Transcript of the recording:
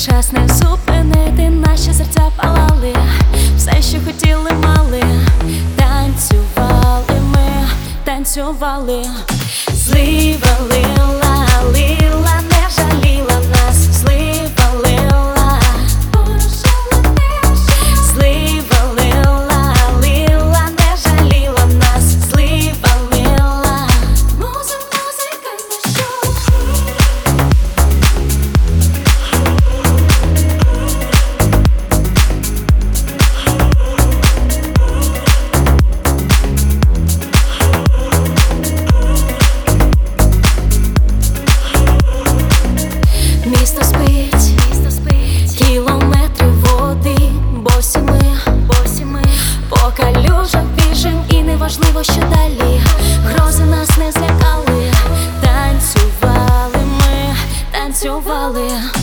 час не зупинити, наші серця палали, все, що хотіли, мали. Танцювали ми, танцювали. Слива лила, лила, не жаліла нас. Слива лила, слива лила, лила, не жаліла нас. Слива лила, музика не шоу. Місто спить, кілометри води, босі ми по калюжах біжим, і неважливо, що далі. Грози нас не злякали, танцювали ми, танцювали.